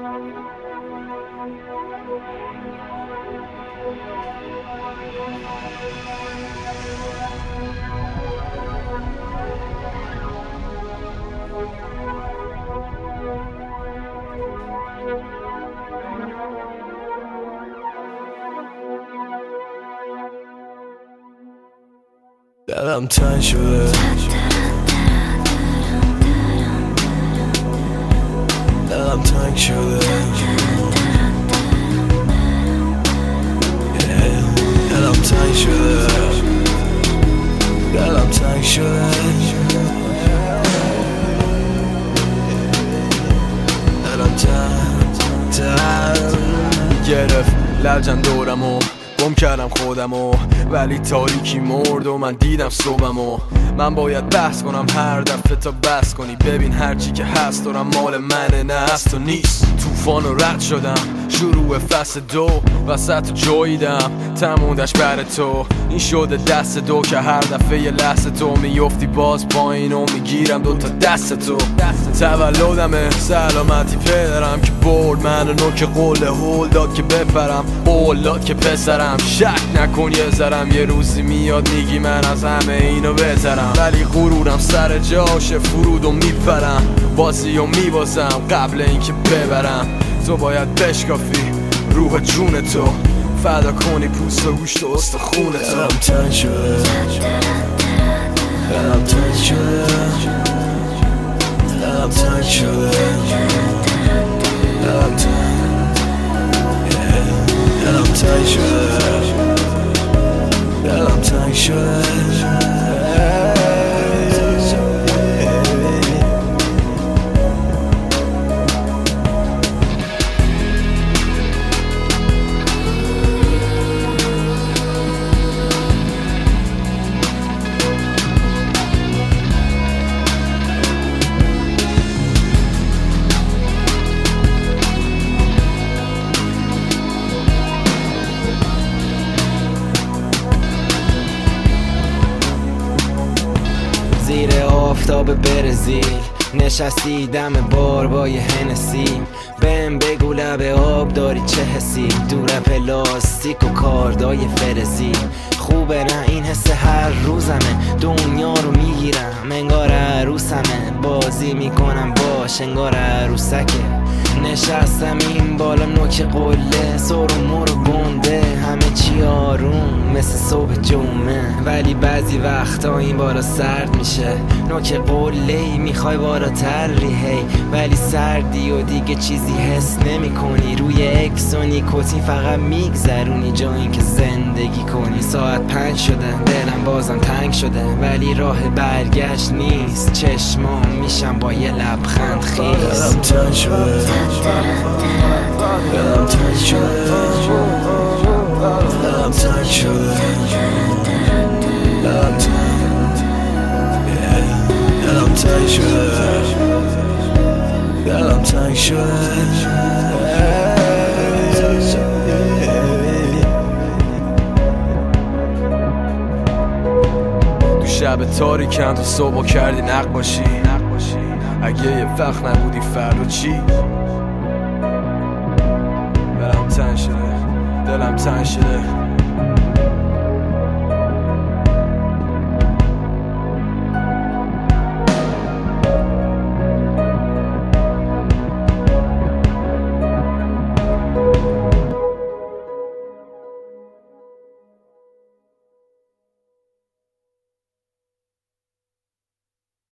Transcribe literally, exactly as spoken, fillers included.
دلم تنگ شده، دلم تنگ شده، دلم تنگ شده، دلم تنگ شده، دلم تنگ تنگ گرفت لجن دورمو، گم کردم خودمو ولی تاریکی مرد و من دیدم صبحمو. من باید بحث کنم هر دفعه تا بس کنی، ببین هرچی که هست دارم مال منه نه از تو نیست. توفان و رد شدم شروع فصل دو، وسط جویدم تموندش بر تو. این شده دست دو که هر دفعه یه لحظه تو میفتی باز پایین و میگیرم دوتا دست تو. تولدمه سلامتی پدرم که برد منو نوک قول هول داد که بپرم، قول داد که پسرم شک نکن یه ذرم یه روزی میاد میگی من از همه اینو بهترم. ولی غرورم سر جاشه فرود و میپرم، بازی و میبازم قبل اینکه ببرم. تو باید بشکافی روح جون تو، فدا کنی پوست و گوشت و استخون تو. دلم تنگ شده، دلم تنگ شده، دلم تنگ شده، دلم دلم تنگ شده، دلم تنگ شده. زیر آفتاب برزیل نشستی دم بار با یه هنسی، بهم بگو لب آب داری چه حسی، دور پلاستیک و کاردای فرزی. خوبه نه این حس هر روزمه، دنیا رو میگیرم انگار عروسمه، بازی میکنم باش انگار عروسکه. نشستم این بالا نوک قله، سر و مور و گنده همه چی آروم مثل صبح جمعه. ولی بعضی وقتا این بالا سرد میشه، نوک قله ای میخوای بالاتر هی، ولی سردی و دیگه چیزی حس نمی کنی. روی اکس و نیکوتین فقط میگذرونی جا این که زندگی کنی. ساعت پنج شده دلم بازم تنگ شده، ولی راه برگشت نیست، چشمام میشم با یه لبخند خیز. دلم تنگ شده، دلم تنگ شده، دلم تنگ شده، دلم دلم تنگ شده، دلم تنگ شده. تو شب تاریکم تو صبح کردی نق باشی، اگه یه وقت نبودی فردا چی؟ دلم تنگ شده، دلم تنگ شده.